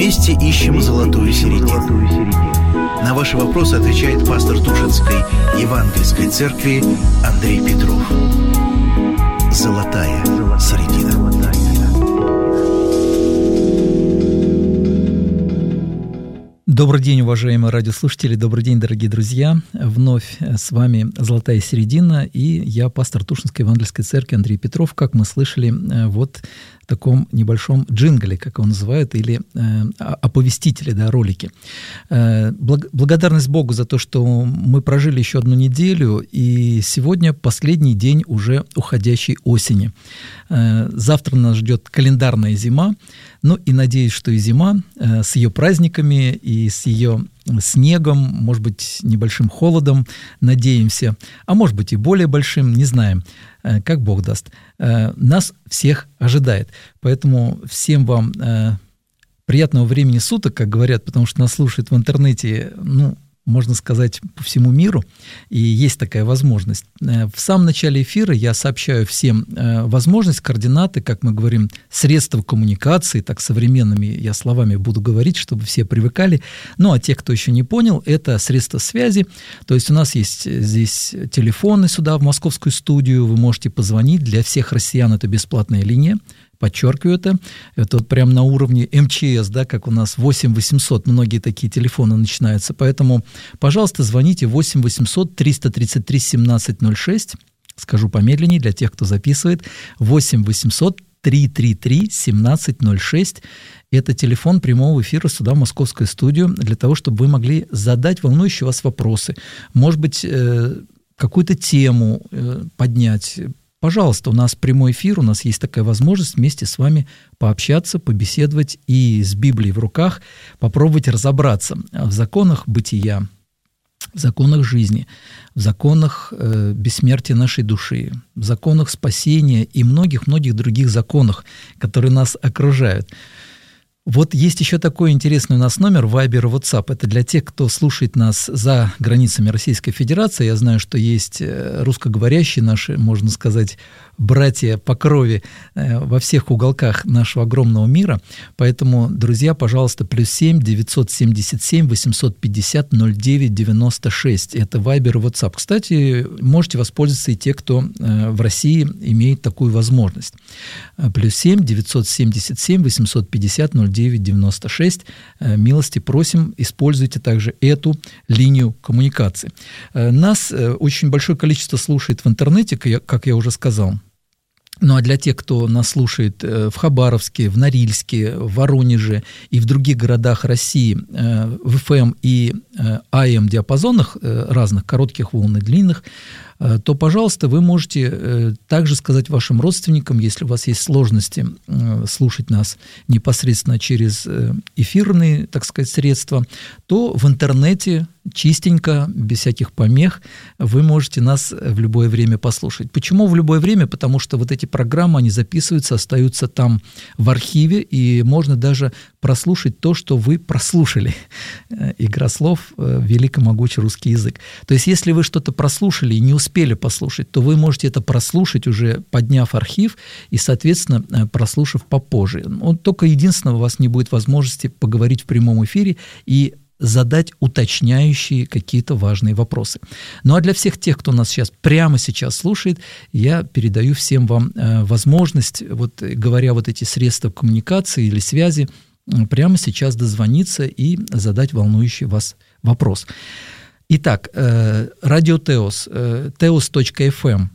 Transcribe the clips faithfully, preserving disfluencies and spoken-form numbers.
Вместе ищем золотую середину. На ваши вопросы отвечает пастор Тушинской Евангельской церкви Андрей Петров. Золотая середина. Добрый день, уважаемые радиослушатели, добрый день, дорогие друзья. Вновь с вами «Золотая середина», и я, пастор Тушинской Евангельской церкви Андрей Петров, как мы слышали, вот в таком небольшом джингле, как его называют, или э, оповестителе, да, ролики. Э, благ, благодарность Богу за то, что мы прожили еще одну неделю, и сегодня последний день уже уходящей осени. Э, завтра нас ждет календарная зима, ну и надеюсь, что и зима э, с ее праздниками и с ее снегом, может быть, небольшим холодом, надеемся, а может быть и более большим, не знаем, как Бог даст, нас всех ожидает. Поэтому всем вам приятного времени суток, как говорят, потому что нас слушают в интернете, ну, можно сказать, по всему миру, и есть такая возможность. В самом начале эфира я сообщаю всем возможность, координаты, как мы говорим, средства коммуникации, так современными я словами буду говорить, чтобы все привыкали. Ну, а те, кто еще не понял, это средства связи. То есть у нас есть здесь телефоны сюда, в московскую студию, вы можете позвонить. Для всех россиян это бесплатная линия. Подчеркиваю это, это вот прямо на уровне эм че эс, да, как у нас восемь восемьсот, многие такие телефоны начинаются, поэтому, пожалуйста, звоните восемь восемьсот триста тридцать три семнадцать ноль шесть, скажу помедленнее для тех, кто записывает, восемь восемьсот триста тридцать три семнадцать ноль шесть, это телефон прямого эфира сюда, в московскую студию, для того, чтобы вы могли задать волнующие вас вопросы, может быть, какую-то тему поднять. Пожалуйста, у нас прямой эфир, у нас есть такая возможность вместе с вами пообщаться, побеседовать и с Библией в руках попробовать разобраться в законах бытия, в законах жизни, в законах э, бессмертия нашей души, в законах спасения и многих-многих других законах, которые нас окружают. Вот есть еще такой интересный у нас номер Viber и WhatsApp. Это для тех, кто слушает нас за границами Российской Федерации. Я знаю, что есть русскоговорящие наши, можно сказать, братья по крови во всех уголках нашего огромного мира. Поэтому, друзья, пожалуйста, плюс семь девятьсот семьдесят семь восемьсот пятьдесят ноль девять девяносто шесть. Это Viber и WhatsApp. Кстати, можете воспользоваться и те, кто в России имеет такую возможность. Плюс семь девятьсот семьдесят семь восемьсот пятьдесят ноль девять девяносто шесть. Милости просим, используйте также эту линию коммуникации. Нас очень большое количество слушает в интернете, как я уже сказал. Ну а для тех, кто нас слушает в Хабаровске, в Норильске, в Воронеже и в других городах России в эф эм и эй эм диапазонах разных, коротких волн и длинных, то, пожалуйста, вы можете также сказать вашим родственникам, если у вас есть сложности слушать нас непосредственно через эфирные, так сказать, средства, то в интернете чистенько, без всяких помех, вы можете нас в любое время послушать. Почему в любое время? Потому что вот эти программы, они записываются, остаются там в архиве, и можно даже прослушать то, что вы прослушали. Игра слов, великомогучий русский язык. То есть, если вы что-то прослушали и не успели послушать, то вы можете это прослушать, уже подняв архив, и, соответственно, прослушав попозже. Вот только единственное, у вас не будет возможности поговорить в прямом эфире и задать уточняющие какие-то важные вопросы. Ну а для всех тех, кто нас сейчас прямо сейчас слушает, я передаю всем вам э, возможность, вот, говоря вот эти средства коммуникации или связи, э, прямо сейчас дозвониться и задать волнующий вас вопрос. Итак, э, радио Теос, э, теос точка эф эм.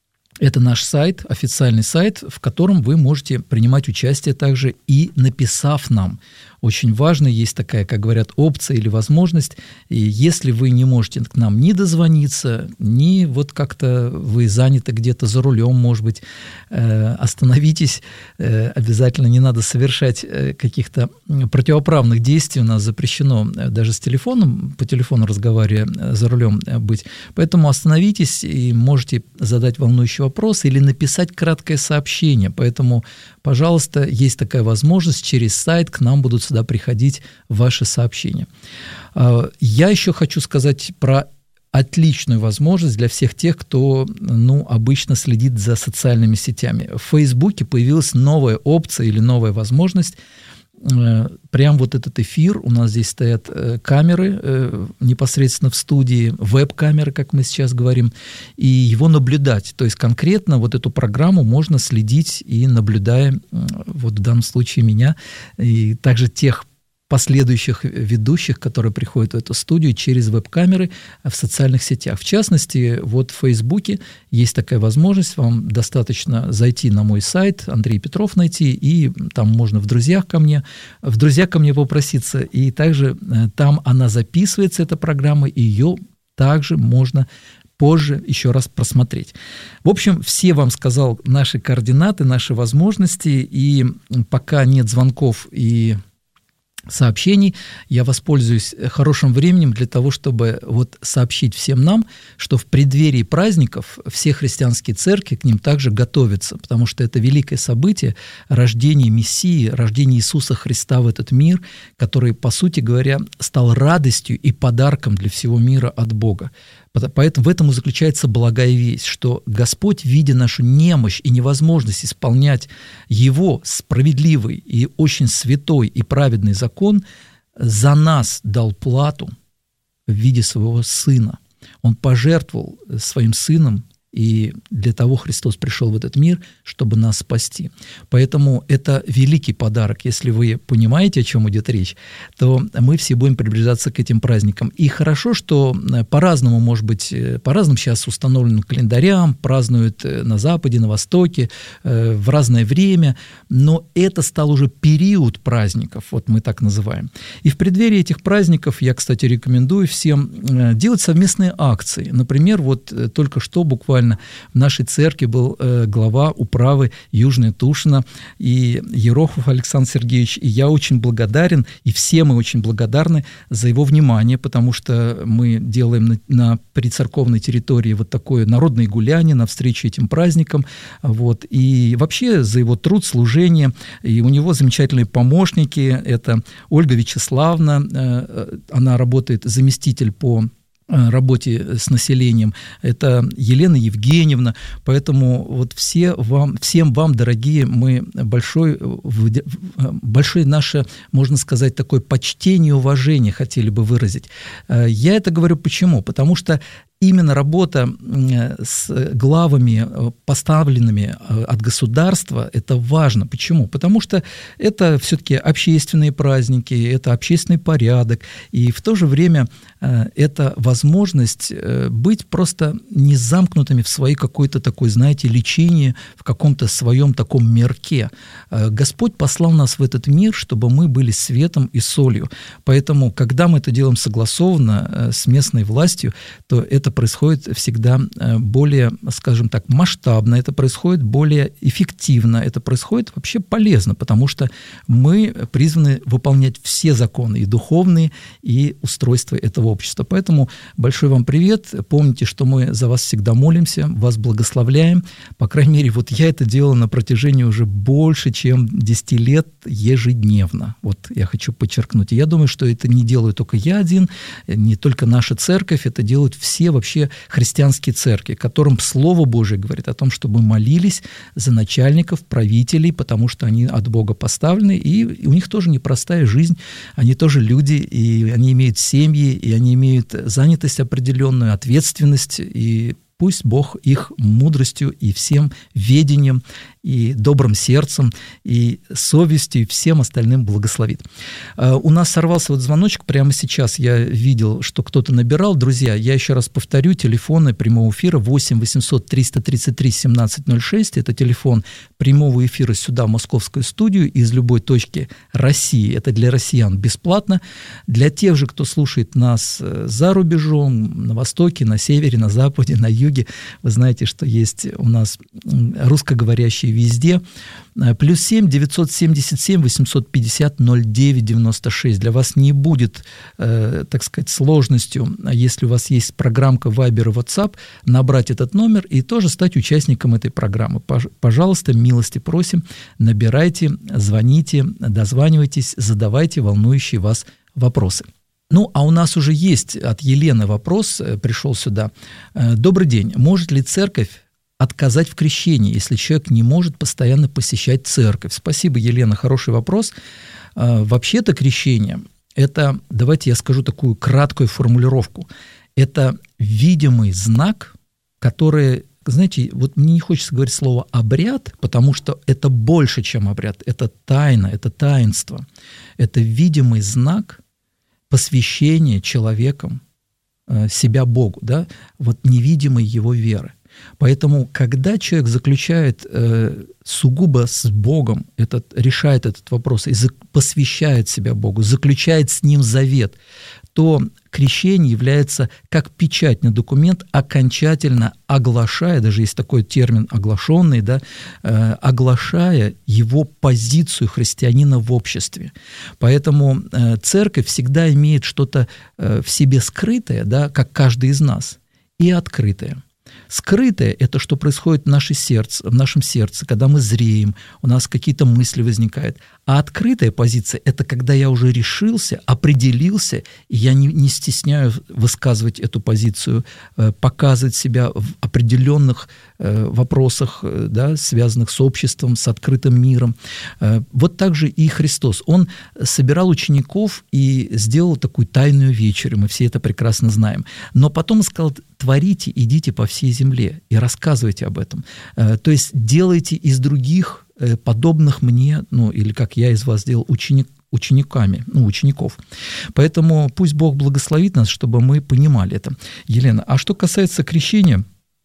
Это наш сайт, официальный сайт, в котором вы можете принимать участие также и написав нам. Очень важно, есть такая, как говорят, опция или возможность, и если вы не можете к нам ни дозвониться, ни вот как-то вы заняты где-то за рулем, может быть, э, остановитесь, э, обязательно не надо совершать э, каких-то противоправных действий, у нас запрещено э, даже с телефоном, по телефону разговаривая э, за рулем э, быть, поэтому остановитесь и можете задать волнующий вопрос или написать краткое сообщение, поэтому, пожалуйста, есть такая возможность, через сайт к нам будут сюда приходить ваши сообщения. Я еще хочу сказать про отличную возможность для всех тех, кто, ну, обычно следит за социальными сетями. В Фейсбуке появилась новая опция или новая возможность прям вот этот эфир, у нас здесь стоят камеры непосредственно в студии, веб-камеры, как мы сейчас говорим, и его наблюдать. То есть конкретно вот эту программу можно следить и наблюдая, вот в данном случае меня, и также тех последующих ведущих, которые приходят в эту студию через веб-камеры в социальных сетях. В частности, вот в Фейсбуке есть такая возможность, вам достаточно зайти на мой сайт, Андрей Петров найти, и там можно в друзьях ко мне, в друзья ко мне попроситься, и также там она записывается, эта программа, и ее также можно позже еще раз просмотреть. В общем, все вам сказал наши координаты, наши возможности, и пока нет звонков и сообщений, я воспользуюсь хорошим временем для того, чтобы вот сообщить всем нам, что в преддверии праздников все христианские церкви к ним также готовятся, потому что это великое событие рождения Мессии, рождения Иисуса Христа в этот мир, который, по сути говоря, стал радостью и подарком для всего мира от Бога. Поэтому в этом и заключается благая весть, что Господь, видя нашу немощь и невозможность исполнять Его справедливый и очень святой и праведный закон, за нас дал плату в виде своего Сына. Он пожертвовал своим Сыном, и для того Христос пришел в этот мир, чтобы нас спасти. Поэтому это великий подарок. Если вы понимаете, о чем идет речь, то мы все будем приближаться к этим праздникам. И хорошо, что по-разному, может быть, по разным сейчас установленным календарям празднуют на Западе, на Востоке, в разное время, но это стал уже период праздников, вот мы так называем. И в преддверии этих праздников я, кстати, рекомендую всем делать совместные акции. Например, вот только что буквально в нашей церкви был э, глава управы Южная Тушина и Ерохов Александр Сергеевич, и я очень благодарен, и все мы очень благодарны за его внимание, потому что мы делаем на, на прицерковной территории вот такое народное гуляние навстречу этим праздникам, вот, и вообще за его труд, служение, и у него замечательные помощники, это Ольга Вячеславовна, э, она работает заместитель по работе с населением, это Елена Евгеньевна, поэтому вот все вам, всем вам, дорогие, мы большой, большое наше, можно сказать, такое почтение и уважение хотели бы выразить. Я это говорю почему? Потому что именно работа с главами, поставленными от государства, это важно. Почему? Потому что это все-таки общественные праздники, это общественный порядок, и в то же время это возможность быть просто не замкнутыми в своей какой-то такой, знаете, лечении, в каком-то своем таком мирке. Господь послал нас в этот мир, чтобы мы были светом и солью. Поэтому, когда мы это делаем согласованно с местной властью, то это происходит всегда более, скажем так, масштабно, это происходит более эффективно, это происходит вообще полезно, потому что мы призваны выполнять все законы, и духовные, и устройства этого общества. Поэтому большой вам привет, помните, что мы за вас всегда молимся, вас благословляем, по крайней мере, вот я это делал на протяжении уже больше, чем десять лет ежедневно, вот я хочу подчеркнуть. И я думаю, что это не делаю только я один, не только наша церковь, это делают все вообще христианские церкви, которым Слово Божие говорит о том, чтобы молились за начальников, правителей, потому что они от Бога поставлены, и у них тоже непростая жизнь, они тоже люди, и они имеют семьи, и они имеют занятость определенную, ответственность, и пусть Бог их мудростью и всем ведением, и добрым сердцем, и совестью, и всем остальным благословит. У нас сорвался вот звоночек прямо сейчас, я видел, что кто-то набирал. Друзья, я еще раз повторю, телефоны прямого эфира восемь восемьсот триста тридцать три семнадцать ноль шесть, это телефон прямого эфира сюда, в московскую студию, из любой точки России, это для россиян бесплатно. Для тех же, кто слушает нас за рубежом, на востоке, на севере, на западе, на юге, вы знаете, что есть у нас русскоговорящие везде. Плюс семь девятьсот семьдесят семь восемьсот пятьдесят ноль девять девяносто шесть. Для вас не будет, э, так сказать, сложностью, если у вас есть программка Viber и WhatsApp, набрать этот номер и тоже стать участником этой программы. Пожалуйста, милости просим, набирайте, звоните, дозванивайтесь, задавайте волнующие вас вопросы. Ну, а у нас уже есть от Елены вопрос, пришел сюда. Добрый день. Может ли церковь отказать в крещении, если человек не может постоянно посещать церковь? Спасибо, Елена, хороший вопрос. Вообще-то крещение – это, давайте я скажу такую краткую формулировку, это видимый знак, который, знаете, вот мне не хочется говорить слово «обряд», потому что это больше, чем обряд, это тайна, это таинство, это видимый знак посвящения человеком себя Богу, да, вот невидимой его веры. Поэтому, когда человек заключает э, сугубо с Богом, этот, решает этот вопрос и за, посвящает себя Богу, заключает с Ним завет, то крещение является как печатный документ, окончательно оглашая, даже есть такой термин «оглашенный», да, э, оглашая его позицию христианина в обществе. Поэтому э, церковь всегда имеет что-то э, в себе скрытое, да, как каждый из нас, и открытое. Скрытое – это что происходит в, наше сердце, в нашем сердце, когда мы зреем, у нас какие-то мысли возникают. А открытая позиция – это когда я уже решился, определился, и я не, не стесняю высказывать эту позицию, показывать себя в определенных вопросах, да, связанных с обществом, с открытым миром. Вот так же и Христос. Он собирал учеников и сделал такую тайную вечерю, мы все это прекрасно знаем. Но потом сказал: творите, идите по всей земле и рассказывайте об этом. То есть делайте из других подобных мне, ну или как я из вас сделал, ученик, учениками, ну, учеников. Поэтому пусть Бог благословит нас, чтобы мы понимали это. Елена, а что касается крещения,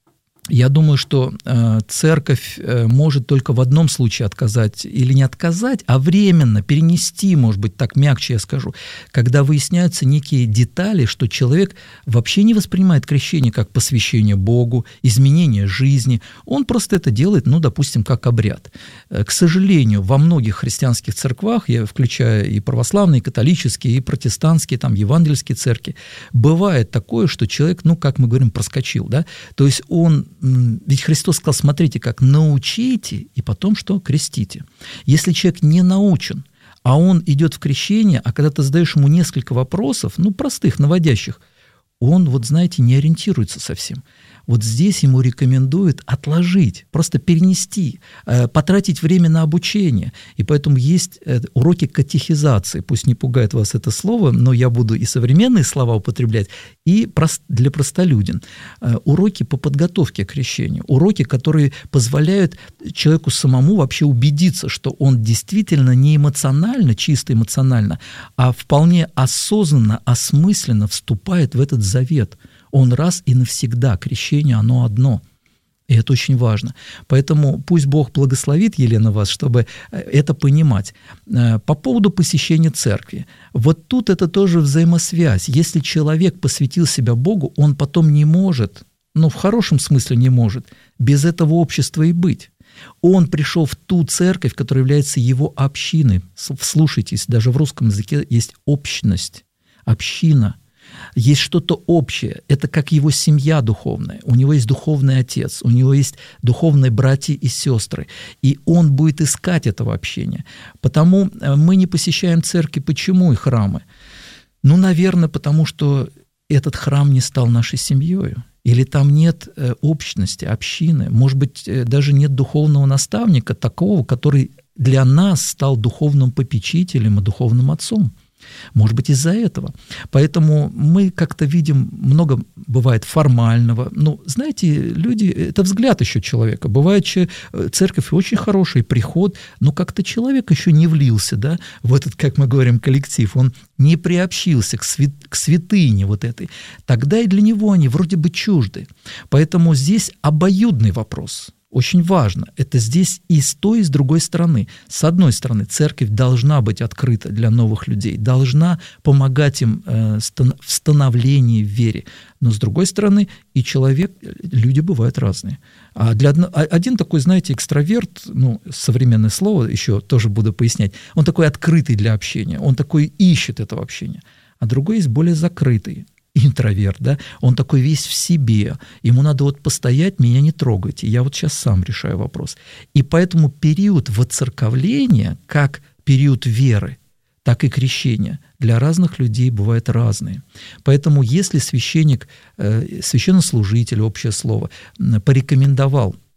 я думаю, что э, церковь э, может только в одном случае отказать, или не отказать, а временно перенести, может быть, так мягче я скажу, когда выясняются некие детали, что человек вообще не воспринимает крещение как посвящение Богу, изменение жизни, он просто это делает, ну, допустим, как обряд. К сожалению, во многих христианских церквах, я включаю и православные, и католические, и протестантские, там, евангельские церкви, бывает такое, что человек, ну, как мы говорим, проскочил, да, то есть он. Ведь Христос сказал: смотрите, как научите, и потом что? Крестите. Если человек не научен, а он идет в крещение, а когда ты задаешь ему несколько вопросов, ну, простых, наводящих, он, вот знаете, не ориентируется совсем. Вот здесь ему рекомендуют отложить, просто перенести, потратить время на обучение. И поэтому есть уроки катехизации. Пусть не пугает вас это слово, но я буду и современные слова употреблять, и для простолюдин. Уроки по подготовке к крещению. Уроки, которые позволяют человеку самому вообще убедиться, что он действительно не эмоционально, чисто эмоционально, а вполне осознанно, осмысленно вступает в этот завет. Он раз и навсегда, крещение, оно одно. И это очень важно. Поэтому пусть Бог благословит, Елена, вас, чтобы это понимать. По поводу посещения церкви. Вот тут это тоже взаимосвязь. Если человек посвятил себя Богу, он потом не может, ну, в хорошем смысле не может, без этого общества и быть. Он пришел в ту церковь, которая является его общиной. Вслушайтесь, даже в русском языке есть общность, община. Есть что-то общее, это как его семья духовная, у него есть духовный отец, у него есть духовные братья и сестры, и он будет искать этого общения. Потому мы не посещаем церкви. Почему и храмы? Ну, наверное, потому что этот храм не стал нашей семьей, или там нет общности, общины, может быть, даже нет духовного наставника такого, который для нас стал духовным попечителем и духовным отцом. Может быть, из-за этого. Поэтому мы как-то видим, много бывает формального. Ну, знаете, люди, это взгляд еще человека. Бывает, что церковь очень хороший приход, но как-то человек еще не влился, да, в этот, как мы говорим, коллектив. Он не приобщился к, свят, к святыне вот этой. Тогда и для него они вроде бы чужды. Поэтому здесь обоюдный вопрос. Очень важно. Это здесь и с той, и с другой стороны. С одной стороны, церковь должна быть открыта для новых людей, должна помогать им в становлении в вере. Но с другой стороны, и человек, люди бывают разные. А для одно, один такой, знаете, экстраверт, ну, современное слово, еще тоже буду пояснять, он такой открытый для общения, он такой ищет этого общения. А другой есть более закрытый. Интроверт, да, он такой весь в себе, ему надо вот постоять, меня не трогайте, я вот сейчас сам решаю вопрос. И поэтому период воцерковления, как период веры, так и крещения, для разных людей бывают разные. Поэтому если священник, священнослужитель, общее слово, порекомендовал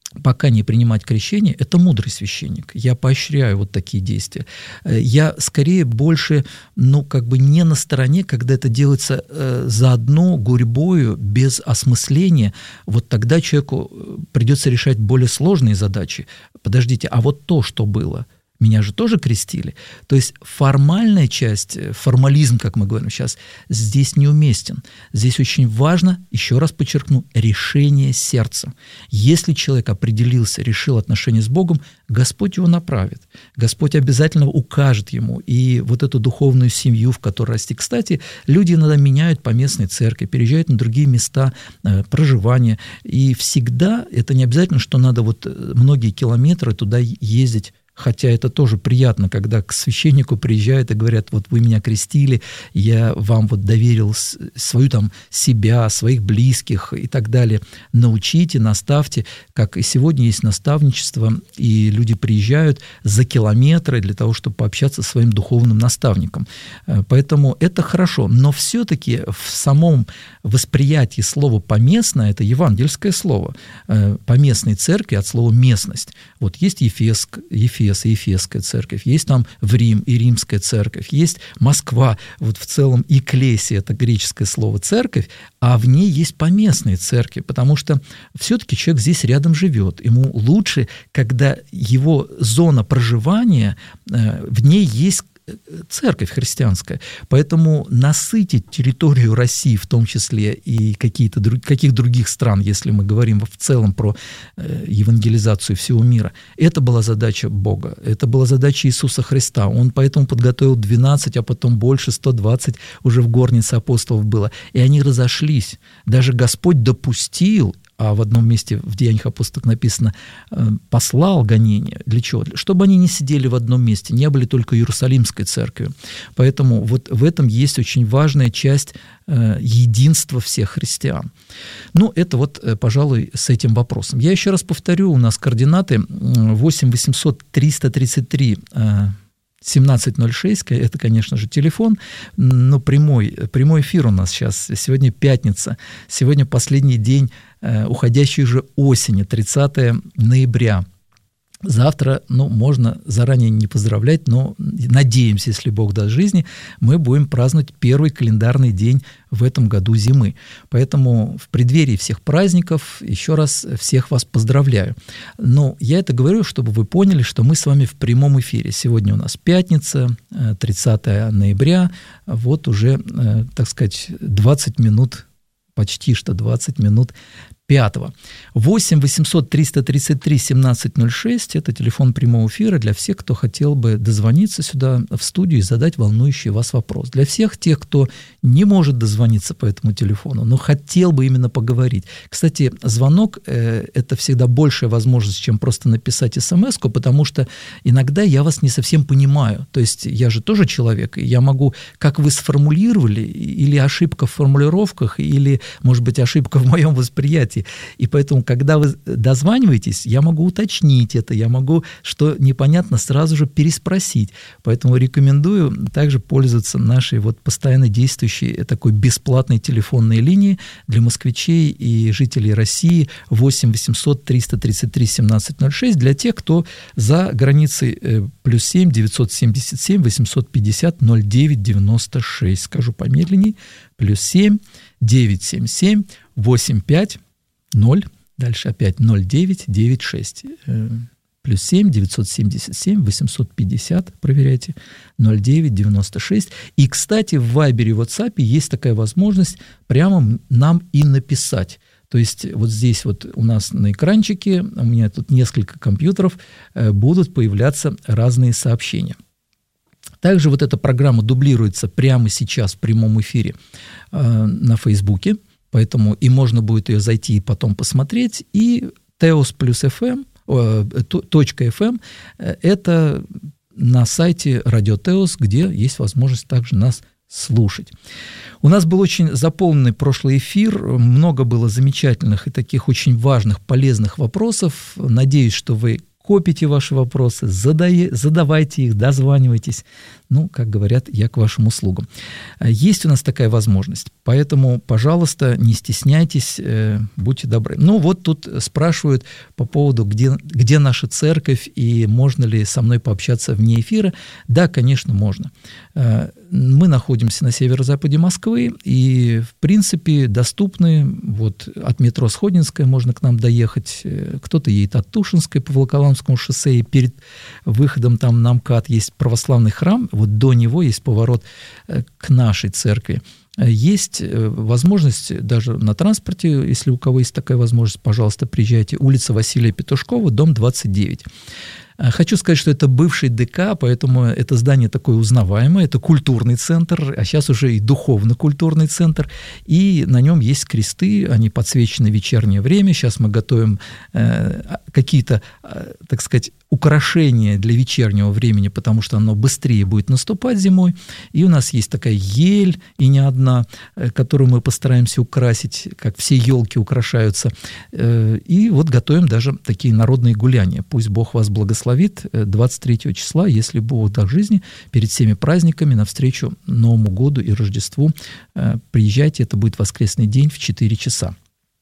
пока не принимать крещение, это мудрый священник. Я поощряю вот такие действия. Я скорее больше, ну, как бы не на стороне, когда это делается э, заодно, гурьбою, без осмысления. Вот тогда человеку придется решать более сложные задачи. Подождите, а вот то, что было, меня же тоже крестили. То есть формальная часть, формализм, как мы говорим сейчас, здесь неуместен. Здесь очень важно, еще раз подчеркну, решение сердца. Если человек определился, решил отношения с Богом, Господь его направит. Господь обязательно укажет ему и вот эту духовную семью, в которой расти. Кстати, люди иногда меняют поместные церкви, переезжают на другие места э, проживания. И всегда это не обязательно, что надо вот многие километры туда ездить. Хотя это тоже приятно, когда к священнику приезжают и говорят: вот вы меня крестили, я вам вот доверил свою там себя, своих близких и так далее. Научите, наставьте, как и сегодня есть наставничество, и люди приезжают за километры для того, чтобы пообщаться со своим духовным наставником. Поэтому это хорошо, но все-таки в самом восприятии слова «поместное» — это евангельское слово. Поместной церкви от слова «местность». Вот есть Ефеск, Ефес, и Ефесская церковь, есть там в Рим и Римская церковь, есть Москва, вот в целом Экклесия — это греческое слово «церковь», а в ней есть поместные церкви, потому что все-таки человек здесь рядом живет. Ему лучше, когда его зона проживания, в ней есть церковь христианская. Поэтому насытить территорию России, в том числе и какие-то, каких других стран, если мы говорим в целом про евангелизацию всего мира, это была задача Бога, это была задача Иисуса Христа. Он поэтому подготовил двенадцать, а потом больше, сто двадцать уже в горнице апостолов было. И они разошлись. Даже Господь допустил, а в одном месте в Деяниях апостолов написано, послал гонения. Для чего? Чтобы они не сидели в одном месте, не были только Иерусалимской церковью. Поэтому вот в этом есть очень важная часть единства всех христиан. Ну, это вот, пожалуй, с этим вопросом. Я еще раз повторю, у нас координаты восемь восемьсот триста тридцать три семнадцать ноль шесть, это, конечно же, телефон, но прямой, прямой эфир у нас сейчас. Сегодня пятница, сегодня последний день уходящей же осени, тридцатое ноября. Завтра, ну, можно заранее не поздравлять, но надеемся, если Бог даст жизни, мы будем праздновать первый календарный день в этом году зимы. Поэтому в преддверии всех праздников еще раз всех вас поздравляю. Но я это говорю, чтобы вы поняли, что мы с вами в прямом эфире. Сегодня у нас пятница, тридцатое ноября, вот уже, так сказать, двадцать минут, почти что двадцать минут пятого. восемь восемьсот триста тридцать три семнадцать ноль шесть – это телефон прямого эфира для всех, кто хотел бы дозвониться сюда в студию и задать волнующий вас вопрос. Для всех тех, кто не может дозвониться по этому телефону, но хотел бы именно поговорить. Кстати, звонок э, – это всегда большая возможность, чем просто написать смс-ку, потому что иногда я вас не совсем понимаю. То есть я же тоже человек, и я могу, как вы сформулировали, или ошибка в формулировках, или, может быть, ошибка в моем восприятии. И поэтому, когда вы дозваниваетесь, я могу уточнить это, я могу, что непонятно, сразу же переспросить. Поэтому рекомендую также пользоваться нашей вот постоянно действующей такой бесплатной телефонной линией для москвичей и жителей России восемь восемьсот триста тридцать три семнадцать ноль шесть, для тех, кто за границей плюс семь девятьсот семьдесят семь восемьсот пятьдесят ноль девять девяносто шесть. Скажу помедленней. Плюс семь девятьсот семьдесят семь восемьдесят пять ноль, дальше опять ноль девять девять шесть, плюс семь девятьсот семьдесят семь восемьсот пятьдесят, проверяйте, ноль девять девяносто шесть. И, кстати, в Вайбере и WhatsApp есть такая возможность прямо нам и написать. То есть вот здесь вот у нас на экранчике, у меня тут несколько компьютеров, будут появляться разные сообщения. Также вот эта программа дублируется прямо сейчас в прямом эфире на Фейсбуке. Поэтому и можно будет ее зайти и потом посмотреть. И Теос плюс эф эм, точка эф эм – это на сайте Радио Теос, где есть возможность также нас слушать. У нас был очень заполненный прошлый эфир, много было замечательных и таких очень важных, полезных вопросов. Надеюсь, что вы копите ваши вопросы, задае, задавайте их, дозванивайтесь. Ну, как говорят, я к вашим услугам. Есть у нас такая возможность, поэтому, пожалуйста, не стесняйтесь, будьте добры. Ну, вот тут спрашивают по поводу, где, где наша церковь и можно ли со мной пообщаться вне эфира. Да, конечно, можно. Мы находимся на северо-западе Москвы и, в принципе, доступны. Вот от метро Сходнинская можно к нам доехать. Кто-то едет от Тушинской по Волоколамскому шоссе, и перед выходом там на МКАД есть православный храм. Вот до него есть поворот к нашей церкви. Есть возможность даже на транспорте, если у кого есть такая возможность, пожалуйста, приезжайте. Улица Василия Петушкова, дом двадцать девять. Хочу сказать, что это бывший ДК, поэтому это здание такое узнаваемое, это культурный центр, а сейчас уже и духовно-культурный центр, и на нем есть кресты, они подсвечены в вечернее время. Сейчас мы готовим э, какие-то, э, так сказать, украшения для вечернего времени, потому что оно быстрее будет наступать зимой. И у нас есть такая ель, и не одна, которую мы постараемся украсить, как все елки украшаются. И вот готовим даже такие народные гуляния. Пусть Бог вас благословит двадцать третьего числа, если Бог даст жизни, перед всеми праздниками, навстречу Новому году и Рождеству. Приезжайте, это будет воскресный день в четыре часа.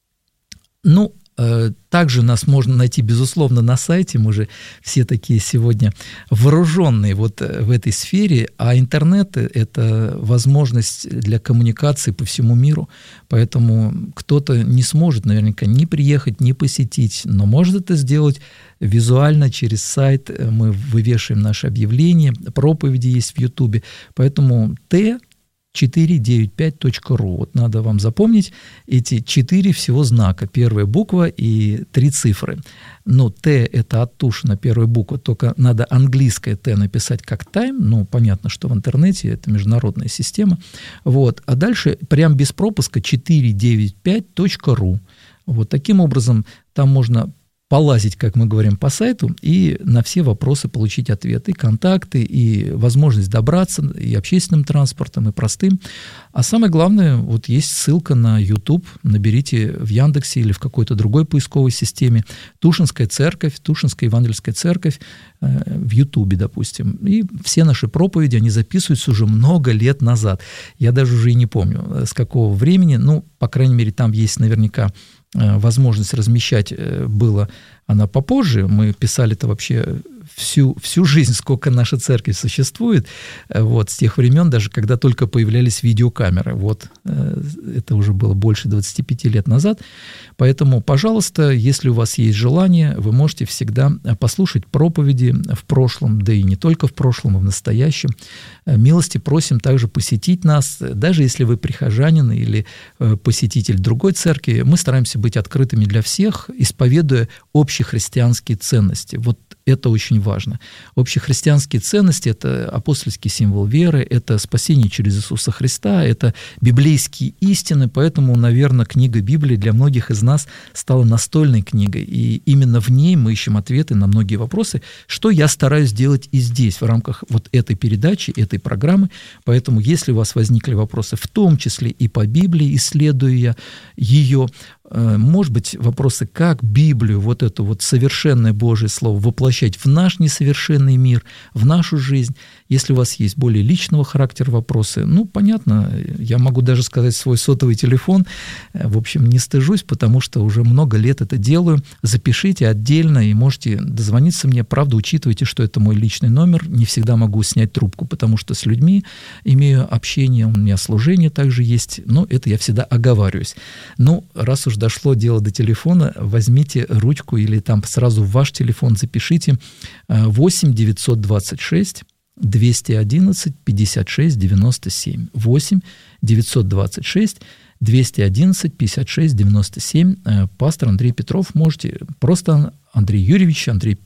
Ну, также нас можно найти, безусловно, на сайте. Мы же все такие сегодня вооруженные вот в этой сфере, а интернет – это возможность для коммуникации по всему миру. Поэтому кто-то не сможет наверняка ни приехать, ни посетить, но может это сделать визуально через сайт. Мы вывешиваем наши объявления, проповеди есть в Ютубе. Поэтому Т четыреста девяносто пять точка ру. Вот надо вам запомнить эти четыре всего знака. Первая буква и три цифры. Но Т – это от Тушина первая буква, только надо английское Т написать как time. Ну, понятно, что в интернете это международная система. Вот. А дальше прям без пропуска четыреста девяносто пять точка ру. Вот таким образом там можно полазить, как мы говорим, по сайту и на все вопросы получить ответы, и контакты, и возможность добраться и общественным транспортом, и простым. А самое главное, вот есть ссылка на YouTube, наберите в Яндексе или в какой-то другой поисковой системе Тушинская церковь, Тушинская евангельская церковь э, в YouTube, допустим. И все наши проповеди, они записываются уже много лет назад. Я даже уже и не помню, с какого времени, ну, по крайней мере, там есть наверняка возможность размещать была она попозже. Мы писали это вообще всю, всю жизнь, сколько наша церковь существует, вот, с тех времен, даже когда только появлялись видеокамеры. Вот, это уже было больше двадцати пяти лет назад. Поэтому, пожалуйста, если у вас есть желание, вы можете всегда послушать проповеди в прошлом, да и не только в прошлом, а в настоящем. Милости просим также посетить нас, даже если вы прихожанин или посетитель другой церкви. Мы стараемся быть открытыми для всех, исповедуя общехристианские ценности. Вот это очень важно. Общехристианские ценности – это апостольский символ веры, это спасение через Иисуса Христа, это библейские истины, поэтому, наверное, книга Библии для многих из нас стала настольной книгой, и именно в ней мы ищем ответы на многие вопросы, что я стараюсь делать и здесь, в рамках вот этой передачи, этой программы. Поэтому, если у вас возникли вопросы, в том числе и по Библии, исследуя ее, может быть, вопросы, как Библию, вот это вот совершенное Божие Слово, воплощать в наш несовершенный мир, в нашу жизнь. Если у вас есть более личного характера вопросы, ну, понятно, я могу даже сказать свой сотовый телефон. В общем, не стыжусь, потому что уже много лет это делаю. Запишите отдельно и можете дозвониться мне. Правда, учитывайте, что это мой личный номер. Не всегда могу снять трубку, потому что с людьми имею общение, у меня служение также есть, но это я всегда оговариваюсь. Ну, раз уж дошло дело до телефона, возьмите ручку или там сразу в ваш телефон запишите восемь девятьсот двадцать шесть двести одиннадцать пятьдесят шесть девяносто семь. восемь девятьсот двадцать шесть двести одиннадцать пятьдесят шесть девяносто семь. Пастор Андрей Петров. Можете просто Андрей Юрьевич, Андрей,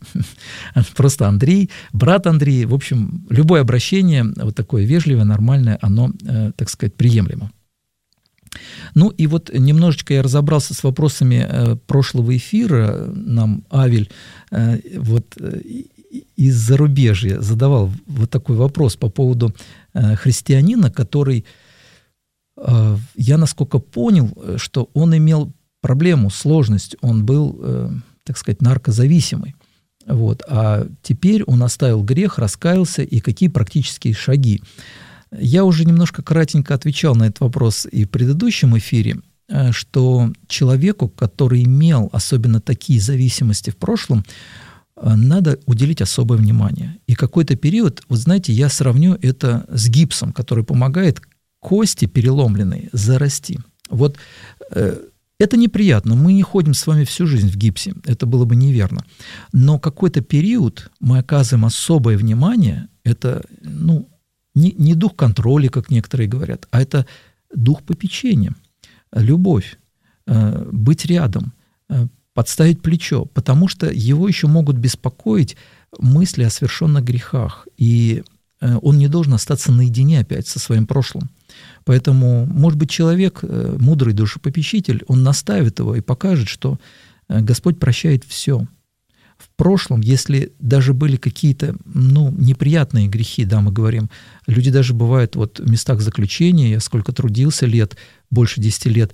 просто Андрей, брат Андрей. В общем, любое обращение, вот такое вежливое, нормальное, оно, так сказать, приемлемо. Ну и вот немножечко я разобрался с вопросами э, прошлого эфира. Нам Авель э, вот э, из зарубежья задавал вот такой вопрос по поводу э, христианина, который, э, я насколько понял, что он имел проблему, сложность, он был, э, так сказать, наркозависимый. Вот. А теперь он оставил грех, раскаялся, и какие практические шаги. Я уже немножко кратенько отвечал на этот вопрос и в предыдущем эфире, что человеку, который имел особенно такие зависимости в прошлом, надо уделить особое внимание. И какой-то период, вот знаете, я сравню это с гипсом, который помогает кости переломленные зарасти. Вот э, это неприятно. Мы не ходим с вами всю жизнь в гипсе. Это было бы неверно. Но какой-то период мы оказываем особое внимание. Это, ну, не, не дух контроля, как некоторые говорят, а это дух попечения, любовь, э, быть рядом, э, подставить плечо, потому что его еще могут беспокоить мысли о совершенных грехах, и он не должен остаться наедине опять со своим прошлым. Поэтому, может быть, человек, мудрый душепопечитель, он наставит его и покажет, что Господь прощает все. В прошлом, если даже были какие-то, ну, неприятные грехи, да, мы говорим, люди даже бывают вот в местах заключения, я сколько трудился лет, больше десяти лет,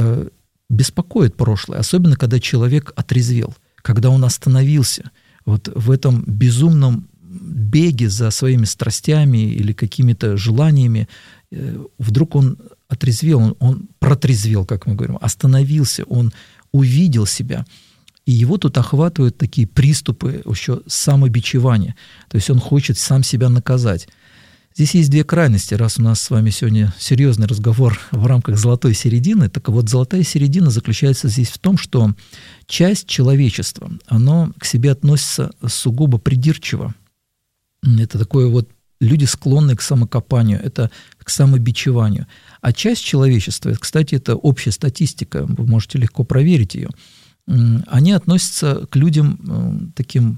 беспокоит прошлое, особенно когда человек отрезвел, когда он остановился вот в этом безумном беге за своими страстями или какими-то желаниями, вдруг он отрезвел, он, он протрезвел, как мы говорим, остановился, он увидел себя, и его тут охватывают такие приступы еще самобичевания, то есть он хочет сам себя наказать. Здесь есть две крайности, раз у нас с вами сегодня серьезный разговор в рамках золотой середины, так вот золотая середина заключается здесь в том, что часть человечества, оно к себе относится сугубо придирчиво. Это такое вот люди, склонные к самокопанию, это к самобичеванию. А часть человечества, кстати, это общая статистика, вы можете легко проверить ее, они относятся к людям таким,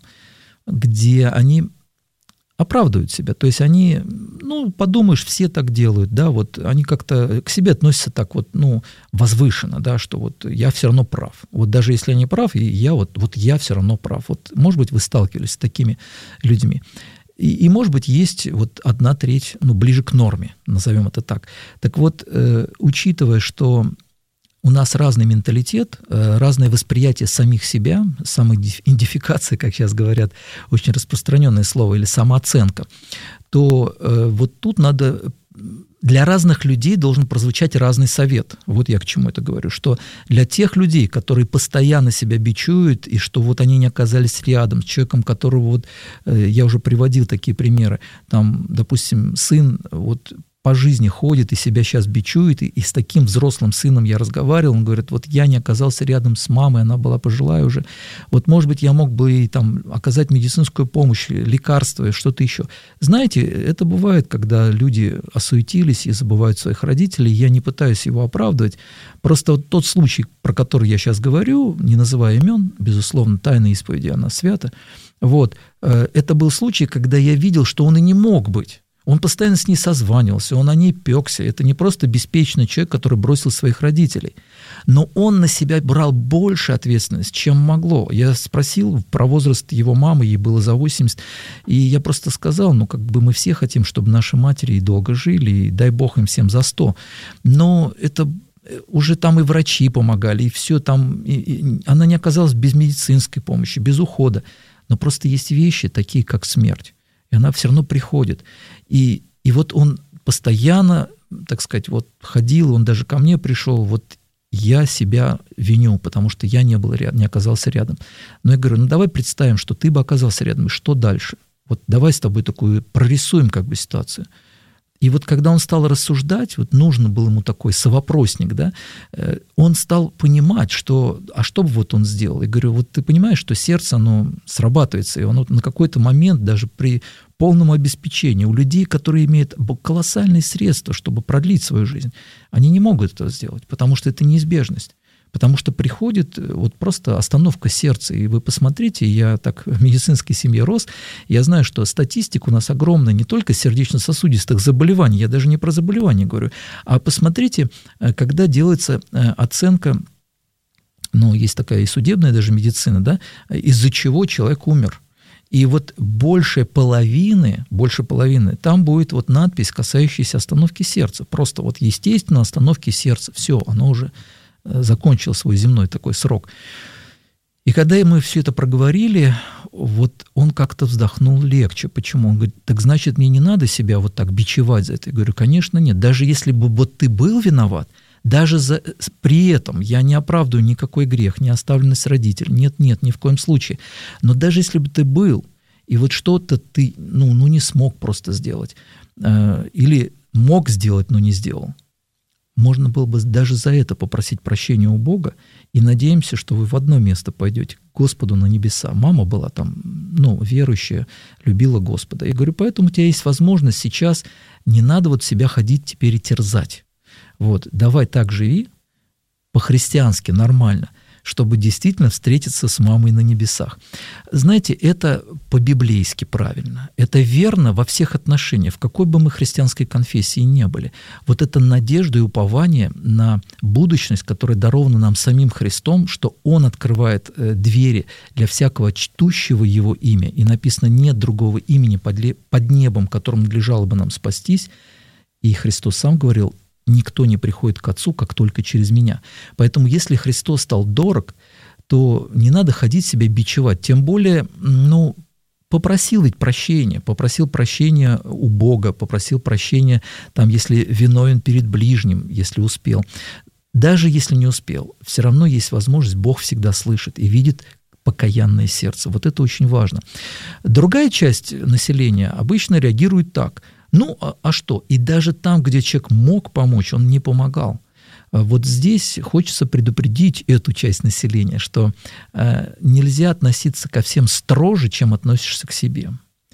где они оправдывают себя. То есть они, ну, подумаешь, все так делают, да, вот они как-то к себе относятся так вот, ну, возвышенно, да, что вот я все равно прав. Вот даже если я не прав, и я вот, вот я все равно прав. Вот, может быть, вы сталкивались с такими людьми. И, и может быть, есть вот одна треть, ну, ближе к норме, назовем это так. Так вот, э, учитывая, что у нас разный менталитет, разное восприятие самих себя, самоидентификация, как сейчас говорят, очень распространенное слово, или самооценка, то вот тут надо, для разных людей должен прозвучать разный совет. Вот я к чему это говорю, что для тех людей, которые постоянно себя бичуют, и что вот они не оказались рядом с человеком, которого вот, я уже приводил такие примеры, там, допустим, сын вот по жизни ходит и себя сейчас бичует, и, и с таким взрослым сыном я разговаривал, он говорит, вот я не оказался рядом с мамой, она была пожилая уже, вот, может быть, я мог бы ей там оказать медицинскую помощь, лекарства, что-то еще. Знаете, это бывает, когда люди осуетились и забывают своих родителей, я не пытаюсь его оправдывать, просто вот тот случай, про который я сейчас говорю, не называя имен, безусловно, тайна исповеди, она свята, вот, это был случай, когда я видел, что он и не мог быть. Он постоянно с ней созванивался, он о ней пёкся. Это не просто беспечный человек, который бросил своих родителей. Но он на себя брал больше ответственности, чем могло. Я спросил про возраст его мамы, ей было за восемьдесят, и я просто сказал, ну, как бы мы все хотим, чтобы наши матери и долго жили, и дай бог им всем за сто. Но это уже там и врачи помогали, и все там. И, и она не оказалась без медицинской помощи, без ухода. Но просто есть вещи, такие как смерть. И она все равно приходит. И, и вот он постоянно, так сказать, вот ходил, он даже ко мне пришел, вот я себя виню, потому что я не был рядом, не оказался рядом. Но я говорю, ну давай представим, что ты бы оказался рядом, и что дальше? Вот давай с тобой такую прорисуем как бы ситуацию. И вот когда он стал рассуждать, вот нужно был ему такой совопросник, да, он стал понимать, что, а что бы вот он сделал? Я говорю, вот ты понимаешь, что сердце, оно срабатывается, и оно на какой-то момент даже при полном обеспечении у людей, которые имеют колоссальные средства, чтобы продлить свою жизнь, они не могут этого сделать, потому что это неизбежность. Потому что приходит вот просто остановка сердца. И вы посмотрите, я так в медицинской семье рос, я знаю, что статистика у нас огромная, не только сердечно-сосудистых заболеваний, я даже не про заболевания говорю, а посмотрите, когда делается оценка, ну, есть такая и судебная даже медицина, да, из-за чего человек умер. И вот больше половины, больше половины, там будет вот надпись, касающаяся остановки сердца. Просто вот естественно остановки сердца. Все, оно уже закончил свой земной такой срок. И когда мы все это проговорили, вот он как-то вздохнул легче. Почему? Он говорит, так значит, мне не надо себя вот так бичевать за это. Я говорю, конечно, нет. Даже если бы вот ты был виноват, даже за, при этом я не оправдываю никакой грех, не оставленность родителей. Нет, нет, ни в коем случае. Но даже если бы ты был, и вот что-то ты ну, ну, не смог просто сделать, э, или мог сделать, но не сделал, можно было бы даже за это попросить прощения у Бога, и надеемся, что вы в одно место пойдете к Господу на небеса. Мама была там, ну, верующая, любила Господа. Я говорю, поэтому у тебя есть возможность сейчас, не надо вот себя ходить теперь и терзать. Вот, давай так живи, по-христиански, нормально, чтобы действительно встретиться с мамой на небесах. Знаете, это по-библейски правильно. Это верно во всех отношениях, в какой бы мы христианской конфессии не были. Вот эта надежда и упование на будущность, которая дарована нам самим Христом, что Он открывает двери для всякого чтущего Его имя. И написано, нет другого имени под небом, которым надлежало бы нам спастись. И Христос сам говорил, никто не приходит к Отцу, как только через меня. Поэтому если Христос стал дорог, то не надо ходить себя бичевать. Тем более, ну, попросил ведь прощения, попросил прощения у Бога, попросил прощения, там, если виновен перед ближним, если успел. Даже если не успел, все равно есть возможность, Бог всегда слышит и видит покаянное сердце. Вот это очень важно. Другая часть населения обычно реагирует так – ну, а, а что? И даже там, где человек мог помочь, он не помогал. Вот здесь хочется предупредить эту часть населения, что э, нельзя относиться ко всем строже, чем относишься к себе.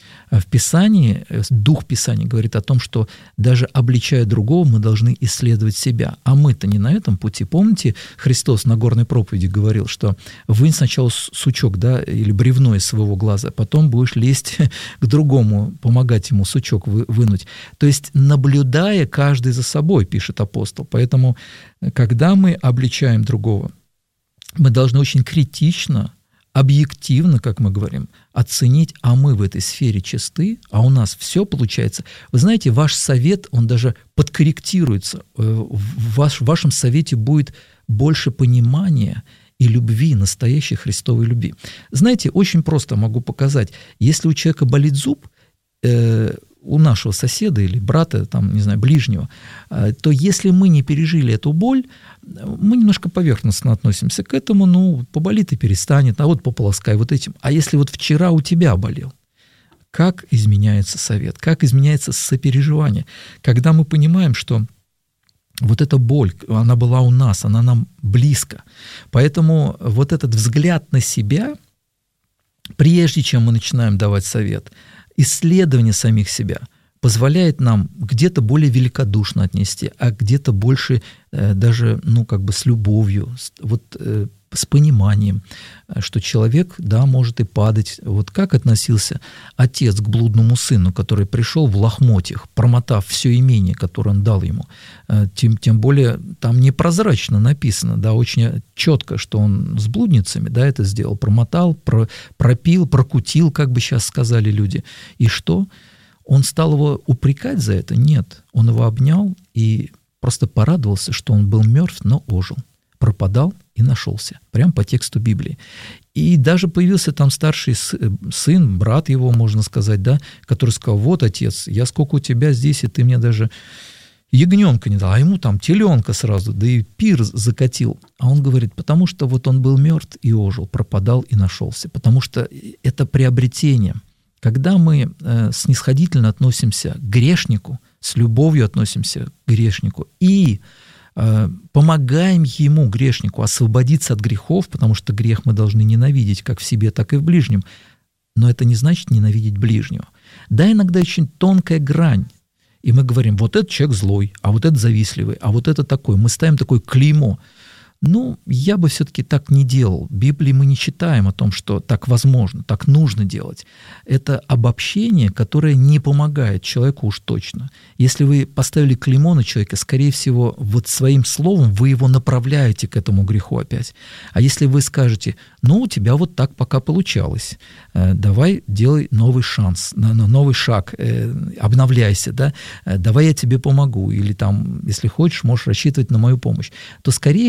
В Писании, Дух Писания говорит о том, что даже обличая другого, мы должны исследовать себя. А мы-то не на этом пути. Помните, Христос на Нагорной проповеди говорил, что вынь сначала сучок, да, или бревно из своего глаза, потом будешь лезть к другому, помогать ему сучок вынуть. То есть, наблюдая каждый за собой, пишет апостол. Поэтому, когда мы обличаем другого, мы должны очень критично, объективно, как мы говорим, оценить, а мы в этой сфере чисты, а у нас все получается. Вы знаете, ваш совет, он даже подкорректируется. В, ваш, в вашем совете будет больше понимания и любви, настоящей Христовой любви. Знаете, очень просто могу показать. Если у человека болит зуб, э, у нашего соседа или брата, там, не знаю, ближнего, то если мы не пережили эту боль, мы немножко поверхностно относимся к этому, ну, поболит и перестанет, а вот пополоскай вот этим. А если вот вчера у тебя болел, как изменяется совет, как изменяется сопереживание, когда мы понимаем, что вот эта боль, она была у нас, она нам близко. Поэтому вот этот взгляд на себя, прежде чем мы начинаем давать совет, исследование самих себя позволяет нам где-то более великодушно отнести, а где-то больше э, даже, ну, как бы с любовью, с, вот, э, с пониманием, что человек, да, может и падать. Вот как относился отец к блудному сыну, который пришел в лохмотьях, промотав все имение, которое он дал ему. Тем, тем более там непрозрачно написано, да, очень четко, что он с блудницами, да, это сделал, промотал, про, пропил, прокутил, как бы сейчас сказали люди. И что? Он стал его упрекать за это? Нет. Он его обнял и просто порадовался, что он был мертв, но ожил. Пропадал и нашелся. Прямо по тексту Библии. И даже появился там старший сын, брат его, можно сказать, да, который сказал, вот, отец, я сколько у тебя здесь, и ты мне даже ягненка не дал, а ему там теленка сразу, да и пир закатил. А он говорит, потому что вот он был мертв и ожил, пропадал и нашелся. Потому что это приобретение. Когда мы э, снисходительно относимся к грешнику, с любовью относимся к грешнику и э, помогаем ему, грешнику, освободиться от грехов, потому что грех мы должны ненавидеть как в себе, так и в ближнем, но это не значит ненавидеть ближнего. Да, иногда очень тонкая грань, и мы говорим, вот этот человек злой, а вот этот завистливый, а вот это такой, мы ставим такое клеймо. Ну, я бы все-таки так не делал. В Библии мы не читаем о том, что так возможно, так нужно делать. Это обобщение, которое не помогает человеку уж точно. Если вы поставили клеймо на человека, скорее всего, вот своим словом вы его направляете к этому греху опять. А если вы скажете, ну, у тебя вот так пока получалось, давай делай новый шанс, новый шаг, обновляйся, да, давай я тебе помогу, или там, если хочешь, можешь рассчитывать на мою помощь, то скорее этот человек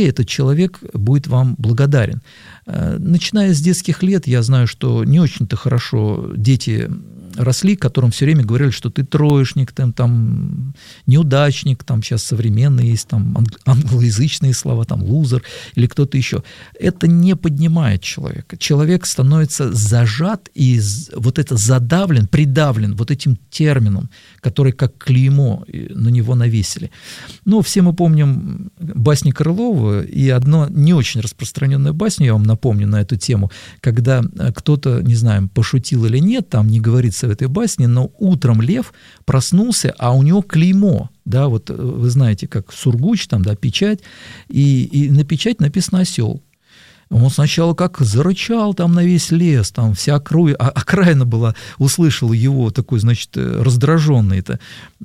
человек будет вам благодарен. Начиная с детских лет, я знаю, что не очень-то хорошо дети росли, которым все время говорили, что ты троечник, там, там неудачник, там сейчас современные есть там англоязычные слова, там лузер или кто-то еще. Это не поднимает человека. Человек становится зажат и вот это задавлен, придавлен вот этим термином, который как клеймо на него навесили. Ну, все мы помним басни Крылова, и одно не очень распространенная басня, я вам напомню на эту тему, когда кто-то, не знаю, пошутил или нет, там не говорится в этой басне, но утром лев проснулся, а у него клеймо, да, вот вы знаете, как сургуч, там, да, печать, и, и на печать написано «осел». Он сначала как зарычал там на весь лес, там вся округа, а окраина была, услышала его такой, значит, раздраженный-то.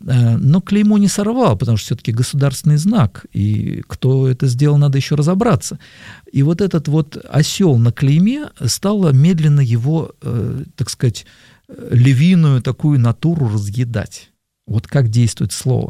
Но клеймо не сорвал, потому что все-таки государственный знак, и кто это сделал, надо еще разобраться. И вот этот вот осел на клейме стало медленно его, так сказать, львиную такую натуру разъедать. Вот как действует слово.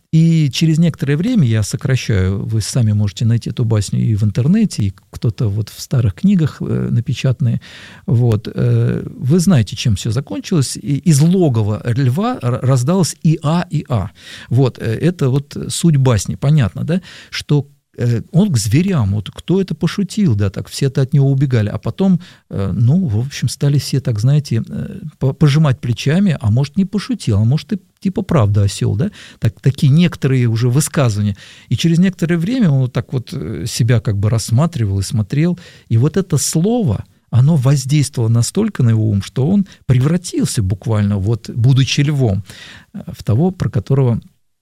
И через некоторое время, я сокращаю, вы сами можете найти эту басню и в интернете, и кто-то вот в старых книгах э, напечатанные, вот, э, вы знаете, чем все закончилось. И из логова льва раздалось и-а, и-а. Вот, э, это вот суть басни, понятно, да, что он к зверям, вот кто это пошутил, да, так все-то от него убегали, а потом, ну, в общем, стали все, так, знаете, пожимать плечами, а может, не пошутил, а может, и типа правда осел, да, так, такие некоторые уже высказывания, и через некоторое время он вот так вот себя как бы рассматривал и смотрел, и вот это слово, оно воздействовало настолько на его ум, что он превратился буквально, вот, будучи львом, в того, про которого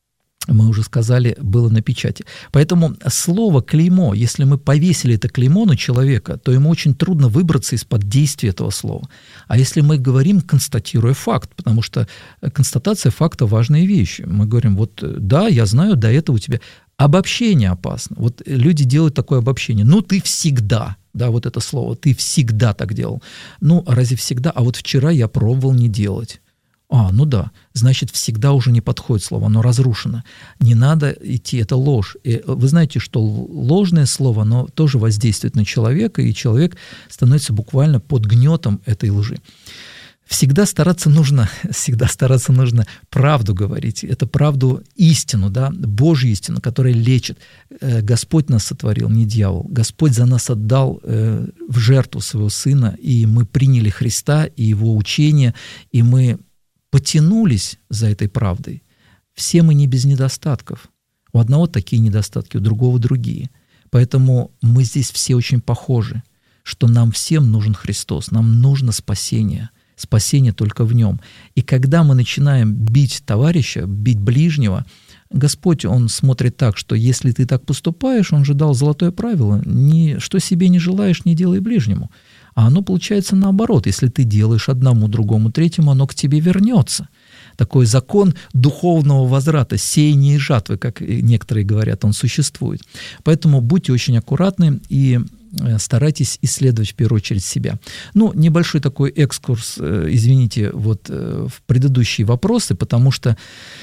мы уже сказали, было на печати. Поэтому слово «клеймо», если мы повесили это клеймо на человека, то ему очень трудно выбраться из-под действия этого слова. А если мы говорим, констатируя факт, потому что констатация факта – важная вещь. Мы говорим, вот да, я знаю, до этого у тебя… Обобщение опасно. Вот люди делают такое обобщение. Ну, ты всегда, да, вот это слово, ты всегда так делал. Ну, разве всегда? А вот вчера я пробовал не делать. А, ну да, значит, всегда уже не подходит слово, оно разрушено. Не надо идти, это ложь. И вы знаете, что ложное слово, оно тоже воздействует на человека, и человек становится буквально под гнетом этой лжи. Всегда стараться нужно, всегда стараться нужно правду говорить, это правду, истину, да, Божью истину, которая лечит. Господь нас сотворил, не дьявол. Господь за нас отдал в жертву своего Сына, и мы приняли Христа и Его учение, и мы потянулись за этой правдой. Все мы не без недостатков. У одного такие недостатки, у другого другие. Поэтому мы здесь все очень похожи, что нам всем нужен Христос, нам нужно спасение. Спасение только в Нем. И когда мы начинаем бить товарища, бить ближнего, Господь, Он смотрит так, что если ты так поступаешь, Он же дал золотое правило, ни, что себе не желаешь, не делай ближнему. А оно получается наоборот. Если ты делаешь одному, другому, третьему, оно к тебе вернется. Такой закон духовного возврата, сеяния и жатвы, как некоторые говорят, он существует. Поэтому будьте очень аккуратны и старайтесь исследовать в первую очередь себя. Ну, небольшой такой экскурс, извините, вот в предыдущие вопросы, потому что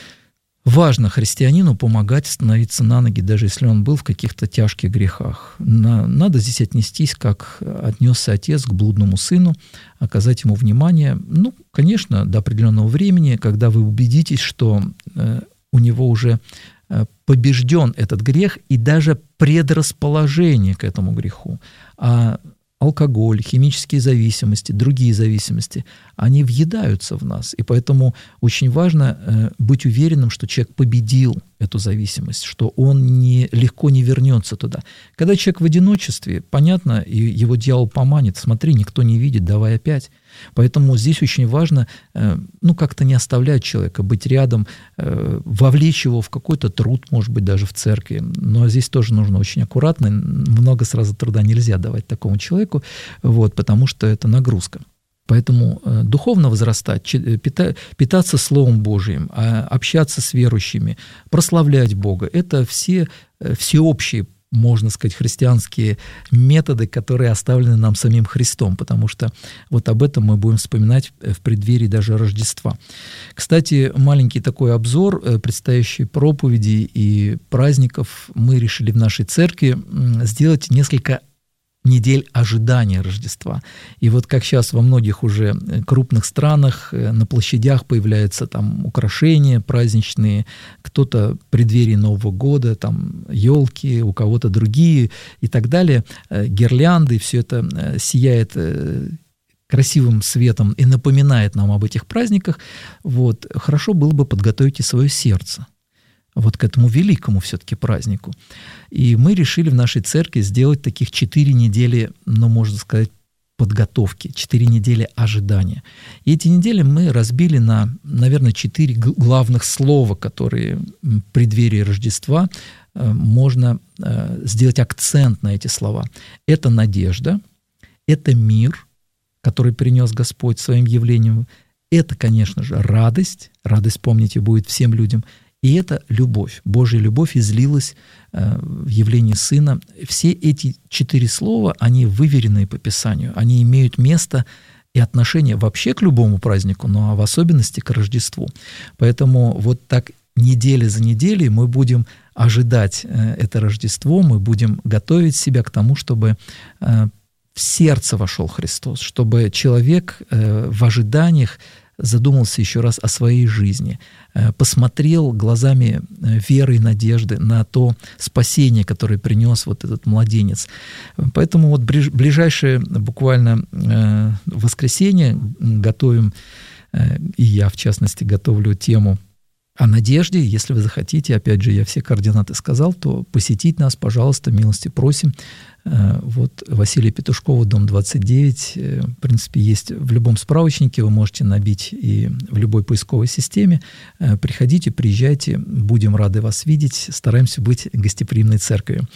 важно христианину помогать становиться на ноги, даже если он был в каких-то тяжких грехах. Надо здесь отнестись, как отнесся отец к блудному сыну, оказать ему внимание. Ну, конечно, до определенного времени, когда вы убедитесь, что у него уже побежден этот грех и даже предрасположение к этому греху. А алкоголь, химические зависимости, другие зависимости, они въедаются в нас. И поэтому очень важно э, быть уверенным, что человек победил эту зависимость, что он не, легко не вернется туда. Когда человек в одиночестве, понятно, и его дьявол поманит, смотри, никто не видит, давай опять. Поэтому здесь очень важно, э, ну, как-то не оставлять человека, быть рядом, э, вовлечь его в какой-то труд, может быть, даже в церкви. Но здесь тоже нужно очень аккуратно, много сразу труда нельзя давать такому человеку, вот, потому что это нагрузка. Поэтому э, духовно возрастать, пита, питаться Словом Божиим, э, общаться с верующими, прославлять Бога – это все э, всеобщие можно сказать, христианские методы, которые оставлены нам самим Христом, потому что вот об этом мы будем вспоминать в преддверии даже Рождества. Кстати, маленький такой обзор предстоящей проповеди и праздников. Мы решили в нашей церкви сделать несколько недель ожидания Рождества. И вот как сейчас во многих уже крупных странах на площадях появляются там украшения праздничные, кто-то в преддверии Нового года, там елки, у кого-то другие и так далее, гирлянды, все это сияет красивым светом и напоминает нам об этих праздниках. Вот. Хорошо было бы подготовить и свое сердце вот к этому великому все-таки празднику. И мы решили в нашей церкви сделать таких четыре недели, ну, можно сказать, подготовки, четыре недели ожидания. И эти недели мы разбили на, наверное, четыре главных слова, которые в преддверии Рождества можно сделать акцент на эти слова. Это надежда, это мир, который принес Господь своим явлением, это, конечно же, радость, радость, помните, будет всем людям, и это любовь. Божья любовь излилась э, в явлении Сына. Все эти четыре слова, они выверенные по Писанию. Они имеют место и отношение вообще к любому празднику, но в особенности к Рождеству. Поэтому вот так неделя за неделей мы будем ожидать э, это Рождество, мы будем готовить себя к тому, чтобы э, в сердце вошел Христос, чтобы человек э, в ожиданиях задумался еще раз о своей жизни, посмотрел глазами веры и надежды на то спасение, которое принес вот этот младенец. Поэтому вот ближайшее буквально воскресенье готовим, и я, в частности, готовлю тему о надежде. Если вы захотите, опять же, я все координаты сказал, то посетить нас, пожалуйста, милости просим. Вот Василия Петушкова, дом двадцать девять, в принципе, есть в любом справочнике, вы можете набить и в любой поисковой системе. Приходите, приезжайте, будем рады вас видеть, стараемся быть гостеприимной церковью.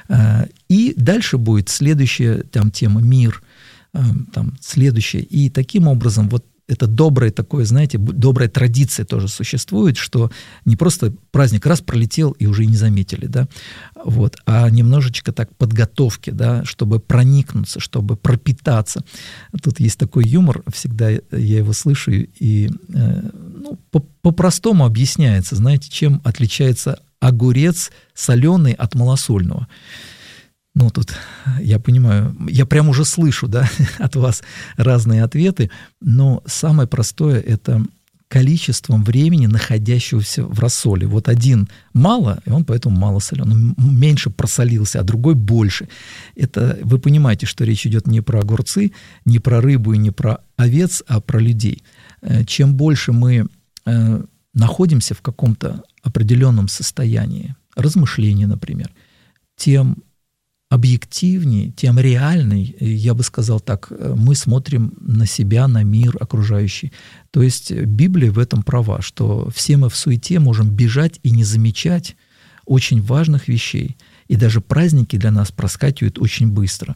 И дальше будет следующая там тема «Мир», там следующая. И таким образом вот это доброе такое, знаете, добрая традиция тоже существует, что не просто праздник раз пролетел и уже и не заметили, да, вот, а немножечко так подготовки, да, чтобы проникнуться, чтобы пропитаться. Тут есть такой юмор, всегда я его слышу, и ну, по-простому объясняется, знаете, чем отличается огурец соленый от малосольного. Ну, тут я понимаю, я прям уже слышу, да, от вас разные ответы, но самое простое – это количеством времени, находящегося в рассоле. Вот один мало, и он поэтому мало солен, он меньше просолился, а другой больше. Это вы понимаете, что речь идет не про огурцы, не про рыбу и не про овец, а про людей. Чем больше мы находимся в каком-то определенном состоянии, размышления, например, тем объективнее, тем реальней, я бы сказал так, мы смотрим на себя, на мир окружающий. То есть Библия в этом права, что все мы в суете можем бежать и не замечать очень важных вещей. И даже праздники для нас проскакивают очень быстро.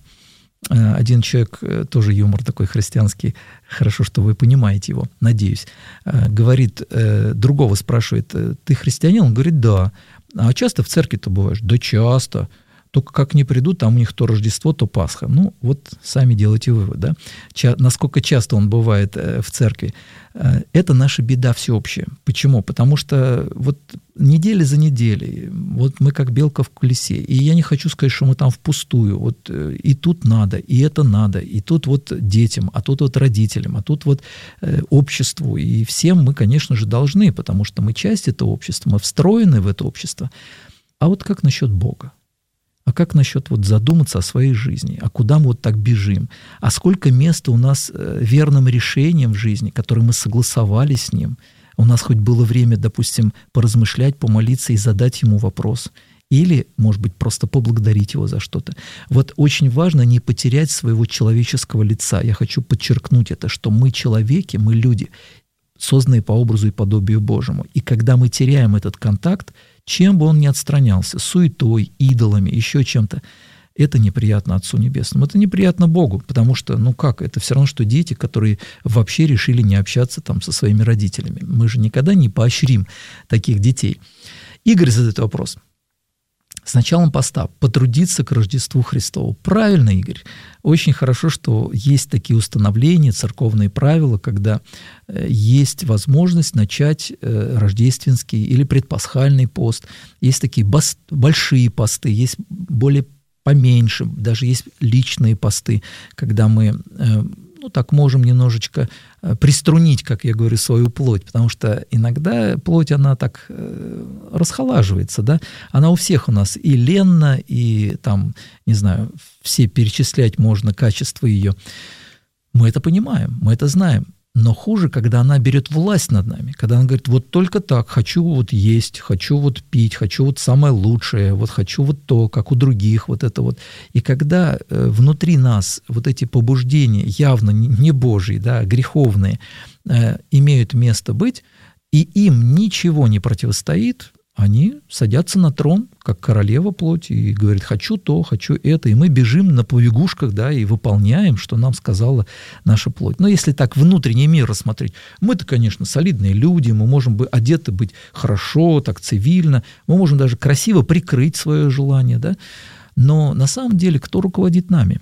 Один человек, тоже юмор такой христианский, хорошо, что вы понимаете его, надеюсь, говорит, другого спрашивает: ты христианин? Он говорит: да. А часто в церкви-то бываешь? Да часто. Только как не придут, там у них то Рождество, то Пасха. Ну, вот сами делайте вывод, да? Ча- насколько часто он бывает э, в церкви. Э, это наша беда всеобщая. Почему? Потому что вот неделя за неделей, вот мы как белка в колесе. И я не хочу сказать, что мы там впустую. Вот э, и тут надо, и это надо, и тут вот детям, а тут вот родителям, а тут вот э, обществу. И всем мы, конечно же, должны, потому что мы часть этого общества, мы встроены в это общество. А вот как насчет Бога? А как насчет вот задуматься о своей жизни? А куда мы вот так бежим? А сколько места у нас верным решением в жизни, которое мы согласовали с Ним? У нас хоть было время, допустим, поразмышлять, помолиться и задать Ему вопрос. Или, может быть, просто поблагодарить Его за что-то. Вот очень важно не потерять своего человеческого лица. Я хочу подчеркнуть это, что мы человеки, мы люди, созданные по образу и подобию Божьему. И когда мы теряем этот контакт, чем бы он ни отстранялся, суетой, идолами, еще чем-то, это неприятно Отцу Небесному, это неприятно Богу, потому что, ну как, это все равно, что дети, которые вообще решили не общаться там со своими родителями. Мы же никогда не поощрим таких детей. Игорь задает вопрос. с началом поста потрудиться к Рождеству Христову. Правильно, Игорь. Очень хорошо, что есть такие установления, церковные правила, когда есть возможность начать рождественский или предпасхальный пост. Есть такие бас- большие посты, есть более поменьше, даже есть личные посты, когда мы, ну, так можем немножечко приструнить, как я говорю, свою плоть, потому что иногда плоть, она так расхолаживается, да, она у всех у нас и ленна, и там, не знаю, все перечислять можно качества ее. Мы это понимаем, мы это знаем. Но хуже, когда она берет власть над нами, когда она говорит, вот только так, хочу вот есть, хочу вот пить, хочу вот самое лучшее, вот хочу вот то, как у других, вот это вот. И когда э, внутри нас вот эти побуждения, явно не Божьи, да, греховные, э, имеют место быть, и им ничего не противостоит, они садятся на трон, как королева плоти, и говорят, хочу то, хочу это, и мы бежим на побегушках, да, и выполняем, что нам сказала наша плоть. Но если так внутренний мир рассмотреть, мы-то, конечно, солидные люди, мы можем бы одеты быть хорошо, так цивильно, мы можем даже красиво прикрыть свое желание, да, но на самом деле кто руководит нами?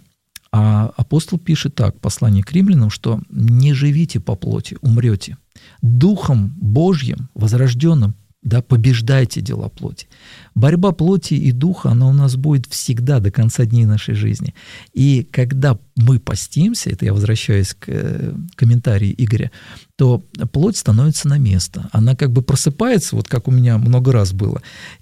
А апостол пишет так, послание к римлянам, что не живите по плоти, умрете. Духом Божьим, возрожденным, да, побеждайте дела плоти. Борьба плоти и духа, она у нас будет всегда до конца дней нашей жизни. И когда мы постимся, это я возвращаюсь к комментарию Игоря, то плоть становится на место. Она как бы просыпается, вот как у меня много раз было.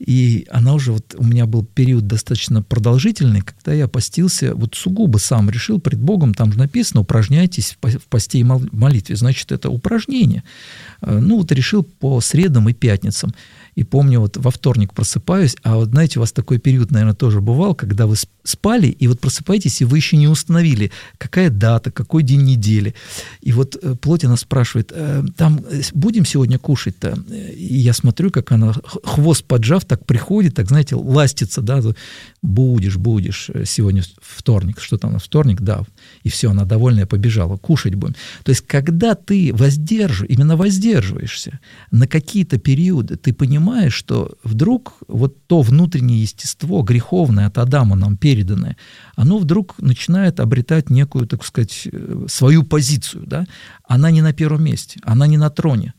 И она уже, вот у меня был период достаточно продолжительный, когда я постился, вот сугубо сам решил пред Богом, там же написано, упражняйтесь в посте и молитве. Значит, это упражнение. Ну, вот решил по средам и пятницам. И помню, вот во вторник просыпаюсь, а вот знаете, у вас такой период, наверное, тоже бывал, когда вы спали, и вот просыпаетесь, и вы еще не установили, какая дата, какой день недели. И вот плоть она спрашивает, там будем сегодня кушать-то? И я смотрю, как она, хвост поджав, так приходит, так, знаете, ластится, да, будешь, будешь, сегодня вторник, что там, вторник, да, и все, она довольная побежала, кушать будем. То есть, когда ты воздерживаешь, именно воздерживаешься на какие-то периоды, ты понимаешь, что вдруг вот то внутреннее естество, греховное от Адама нам переданное, оно вдруг начинает обретать некую, так сказать, свою позицию, да? Она не на первом месте, она не на троне.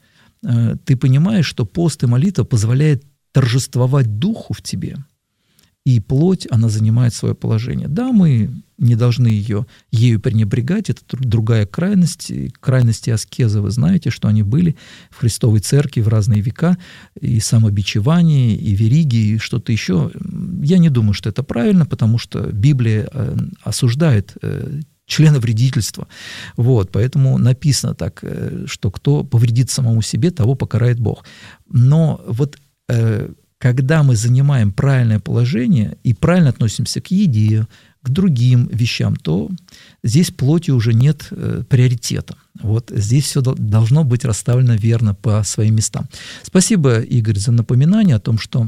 Ты понимаешь, что пост и молитва позволяет торжествовать духу в тебе, и плоть, она занимает свое положение. Да, мы не должны ее, ею пренебрегать, это другая крайность. Крайности аскезы, вы знаете, что они были в Христовой Церкви в разные века, и самобичевание, и вериги, и что-то еще. Я не думаю, что это правильно, потому что Библия осуждает членовредительство. Вот, поэтому написано так, что кто повредит самому себе, того покарает Бог. Но вот когда мы занимаем правильное положение и правильно относимся к еде, к другим вещам, то здесь плоти уже нет э, приоритета. Вот здесь все должно быть расставлено верно по своим местам. Спасибо, Игорь, за напоминание о том, что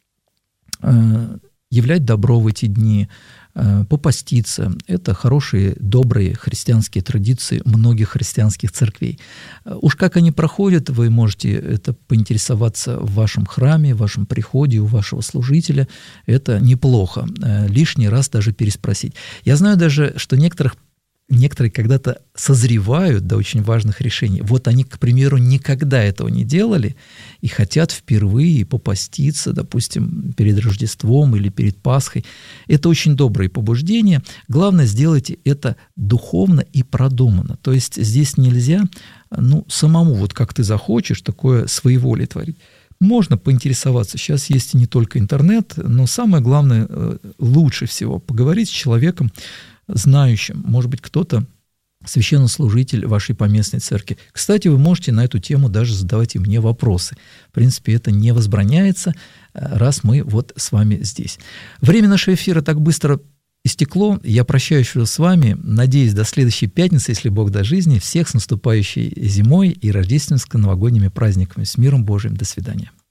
э, являть добро в эти дни, э, попаститься – это хорошие, добрые христианские традиции многих христианских церквей. Уж как они проходят, вы можете это поинтересоваться в вашем храме, в вашем приходе, у вашего служителя. Это неплохо. Э, лишний раз даже переспросить. Я знаю даже, что некоторых Некоторые когда-то созревают до очень важных решений. Вот они, к примеру, никогда этого не делали и хотят впервые попаститься, допустим, перед Рождеством или перед Пасхой. Это очень добрые побуждения. Главное, сделайте это духовно и продуманно. То есть здесь нельзя, ну, самому, вот как ты захочешь, такое своеволие творить. Можно поинтересоваться. Сейчас есть не только интернет, но самое главное, лучше всего поговорить с человеком, знающим, может быть, кто-то священнослужитель вашей поместной церкви. Кстати, вы можете на эту тему даже задавать и мне вопросы. В принципе, это не возбраняется, раз мы вот с вами здесь. Время нашего эфира так быстро истекло. Я прощаюсь с вами. Надеюсь, до следующей пятницы, если Бог даст жизни. Всех с наступающей зимой и рождественско-новогодними праздниками. С миром Божиим. До свидания.